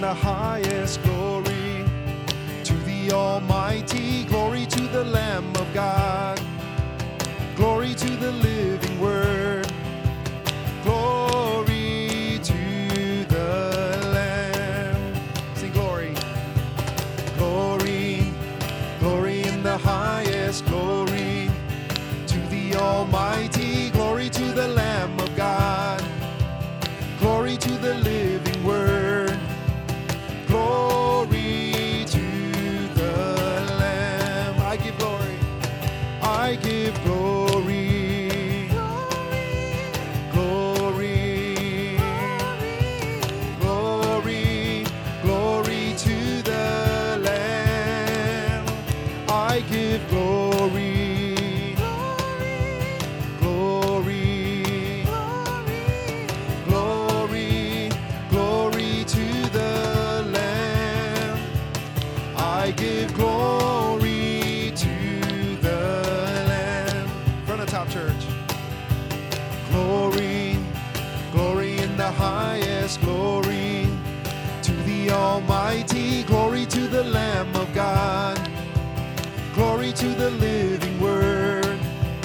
the highest. Glory to the Almighty. Glory to the Lamb of God. Glory to the living Word. Glory to the Lamb. Sing glory. Glory, glory in the highest. Glory to the Almighty. Glory to the Lamb of God. Glory to the living Word. Glory to the Lamb. I give glory. I give glory. Glory. Glory. Glory to the Lamb. I give glory. Glory. Glory. Glory to the Lamb. I give glory to the Lamb. Front of top church. Glory, glory in the highest. Glory to the Almighty. Glory to the Lamb of God. Glory to the living Word.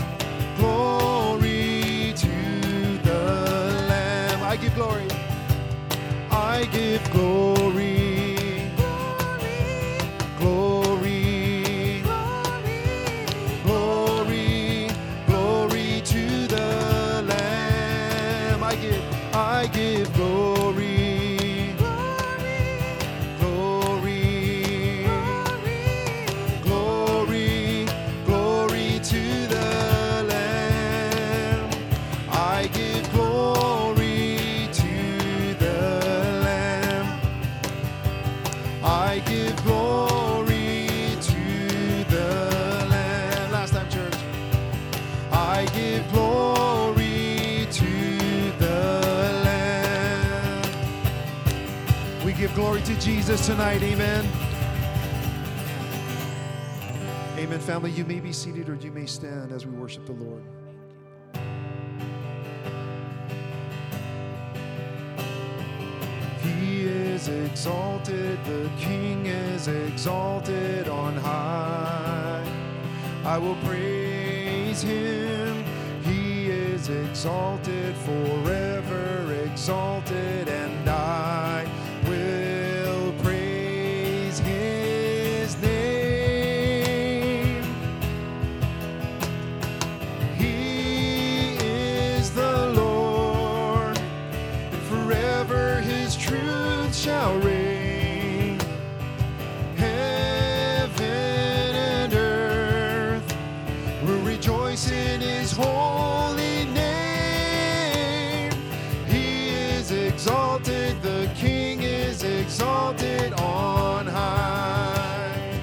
Glory to the Lamb. I give glory. I give glory. Glory. Glory. Glory to the Lamb. I give glory. Glory. Glory. Glory to the Lamb. I give glory to the Lamb. I give glory to the Lamb. Last time, church. I give glory to the Lamb. We give glory to Jesus tonight. Amen. Amen, family. You may be seated or you may stand as we worship the Lord. He is exalted, the King is exalted on high. I will praise him. He is exalted, forever exalted, and I will praise his name. He is the Lord, and forever his truth shall reign. Heaven and earth will rejoice in his holy name. He is exalted, the King is exalted on high.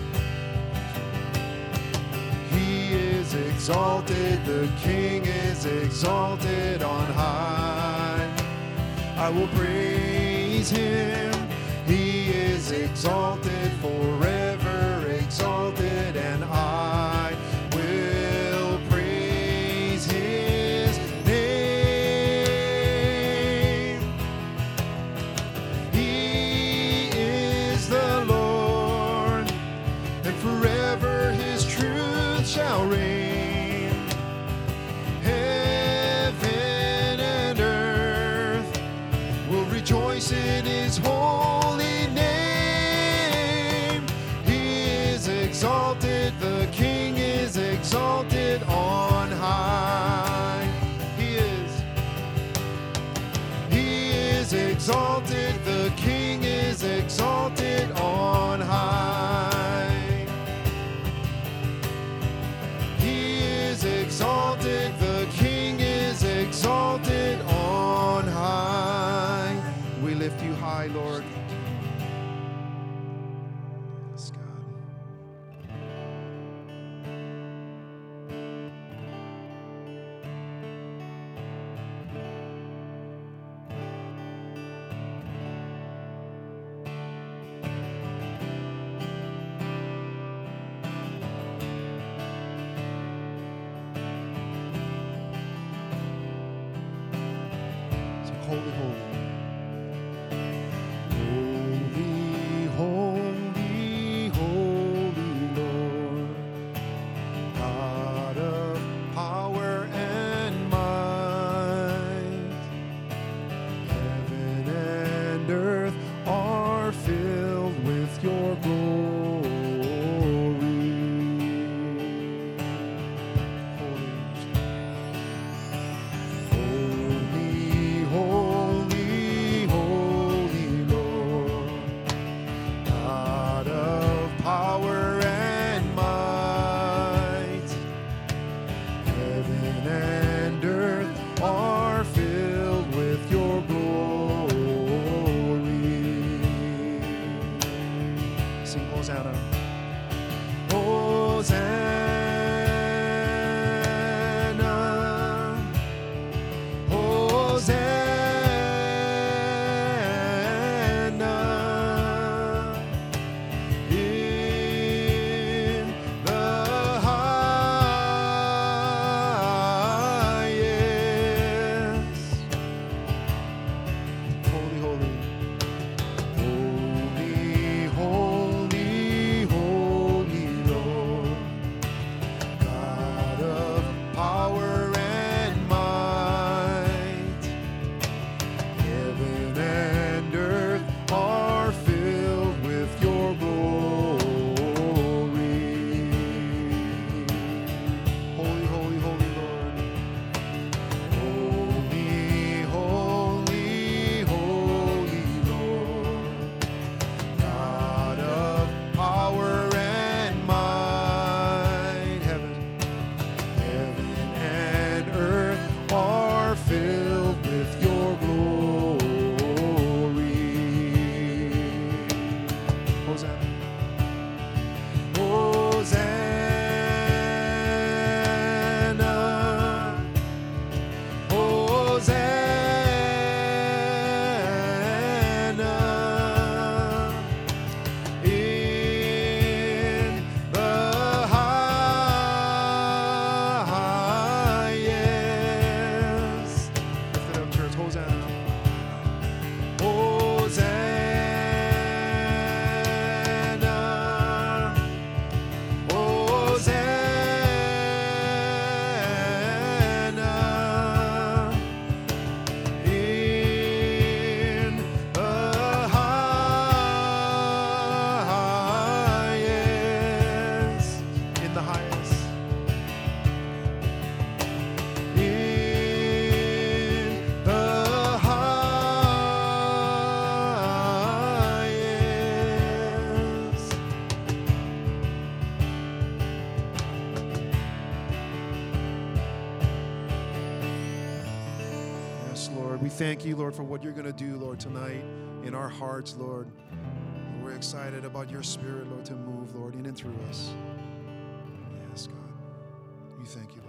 He is exalted, the King is exalted on high. I will praise him. He is exalted, forever exalted, and I will praise his name. He is the Lord, and forever his truth shall reign. Heaven and earth will rejoice in his holy name. He is exalted, the King is exalted on high. He is exalted, the King is exalted on high. He is exalted, the King is exalted on high. We lift you high, Lord. Yes, God. Holy, holy. Hosanna. Hosanna. We thank you, Lord, for what you're going to do, Lord, tonight in our hearts, Lord. We're excited about your Spirit, Lord, to move, Lord, in and through us. Yes, God. We thank you, Lord.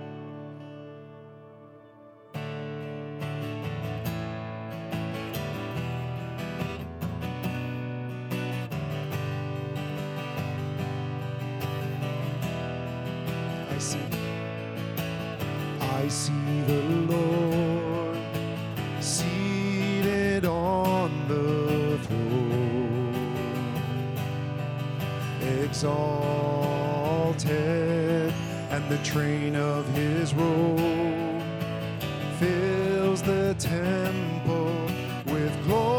I see the Lord seated on the throne, exalted, and the train of his robe fills the temple with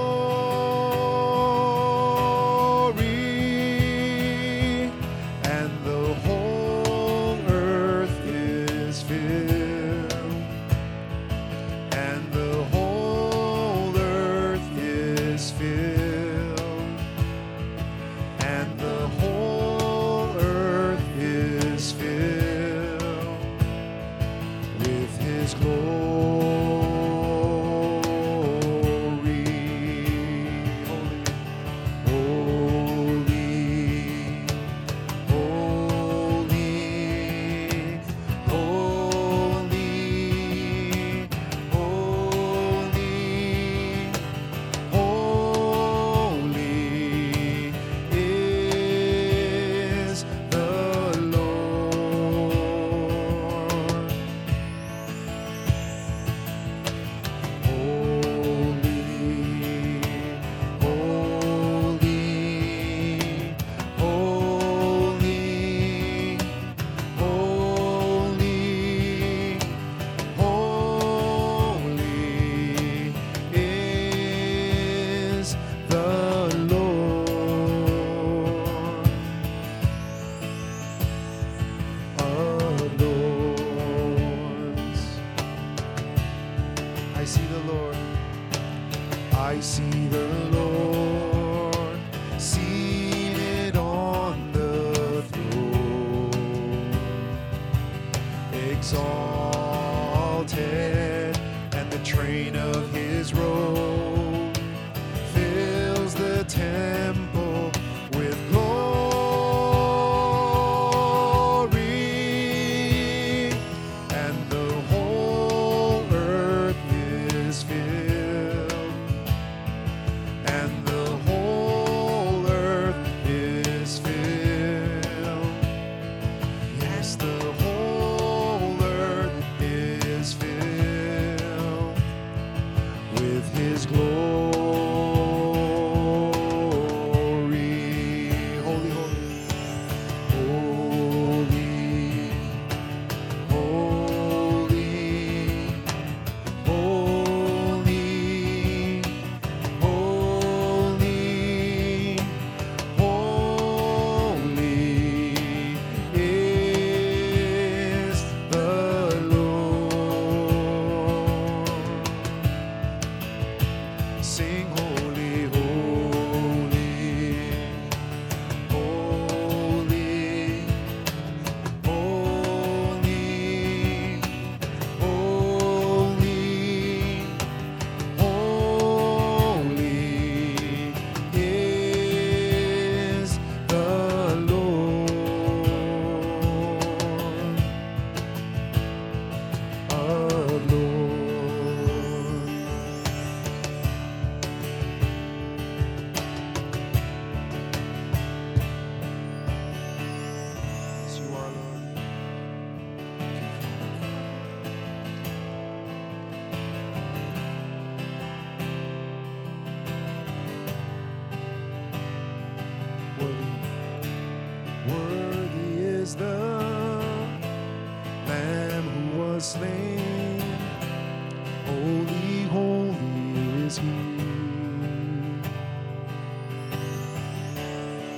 glory, and the whole earth is filled. Glory.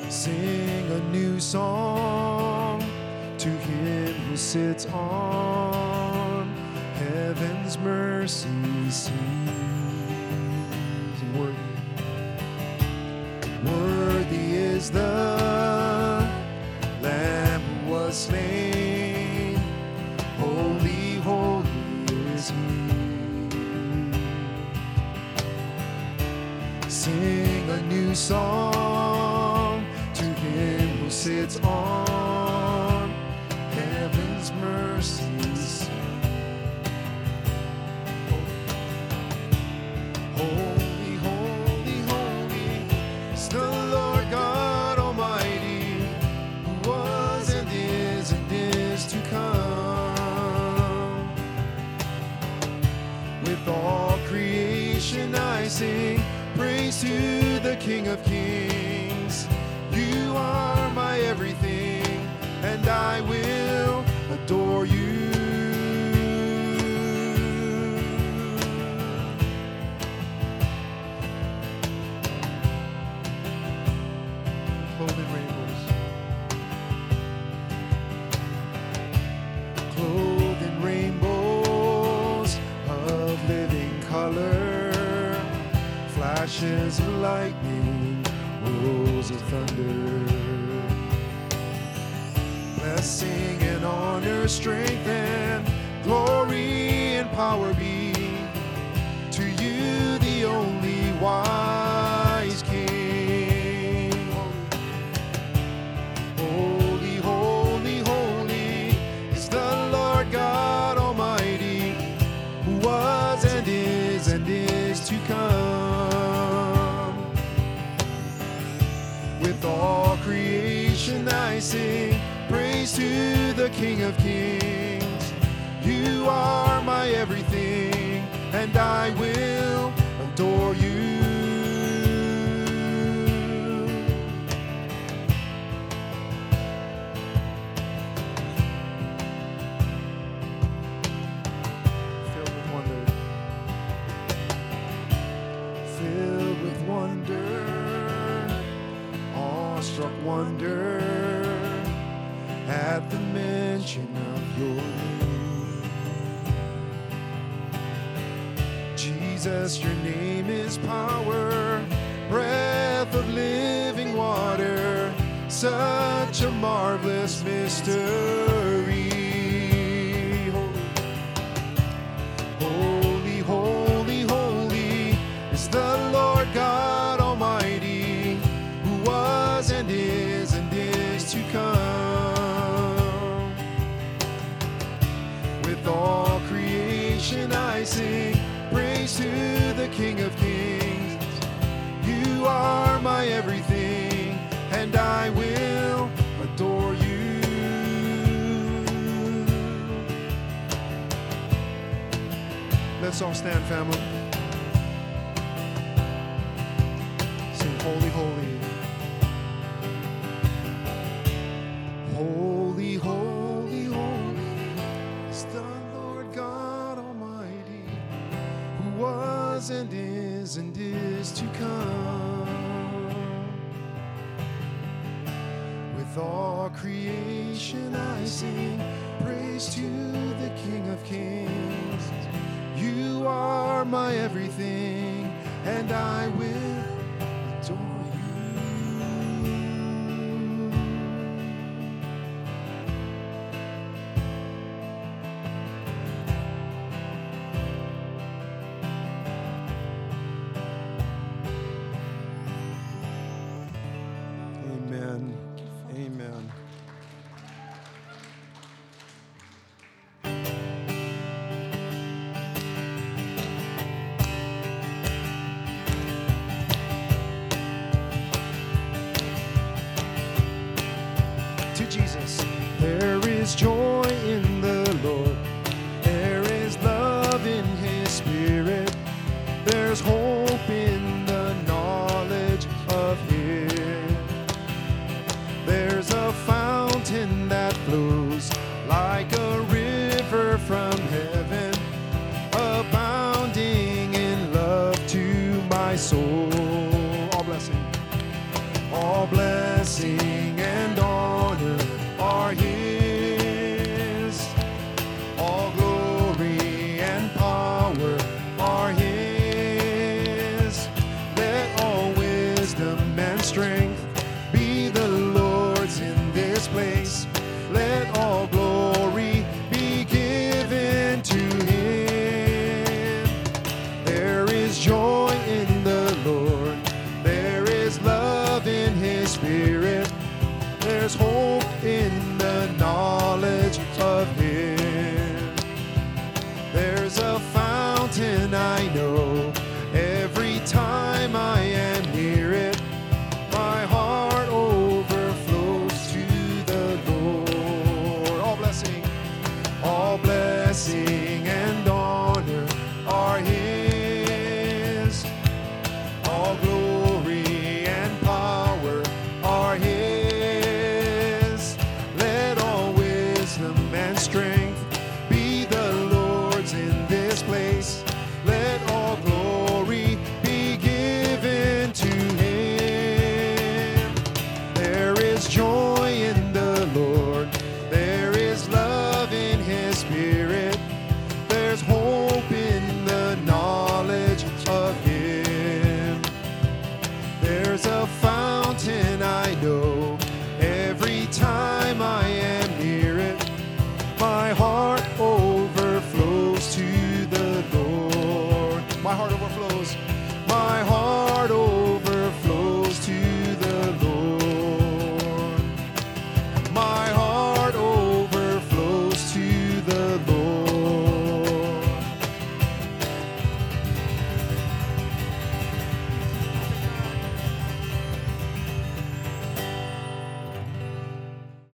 Sing a new song to him who sits on heaven's mercy seat. Worthy is the Lamb who was slain. Holy, holy is he. Sing a new song to him who sits on heaven's mercy seat. Holy, holy, holy is the Lord God Almighty, who was and is to come. With all creation I sing praise to the King of Kings. You are my everything, and I will adore you. Clothed in rainbows. Clothed in rainbows of living color, flashes of lightning, rolls of thunder. Blessing and honor, strength and glory and power be to you, the only wise King. Holy, holy, holy is the Lord God Almighty, who was and is to come. With all creation I sing praise to the King of Kings. You are my everything, and I will adore you. Filled with wonder. Filled with wonder. Awestruck wonder at the mention of your name. Jesus, your name is power, breath of living water, such a marvelous mystery. Holy, holy, holy is the Lord God Almighty, who was and is to come. With all creation I sing praise to the King of Kings. You are my everything, and I will adore you. Let's all stand, family. Sing holy, holy. Holy, holy, holy is the Lord God Almighty, who was and is to come. With all creation I sing praise to the King of Kings. You are my everything, and I will adore you. Amen. Amen. To Jesus, there is joy in the Lord. There is love in His Spirit. There's hope in the knowledge of Him. There's a fountain that flows like a river from heaven, abounding in love to my soul. All blessing sing.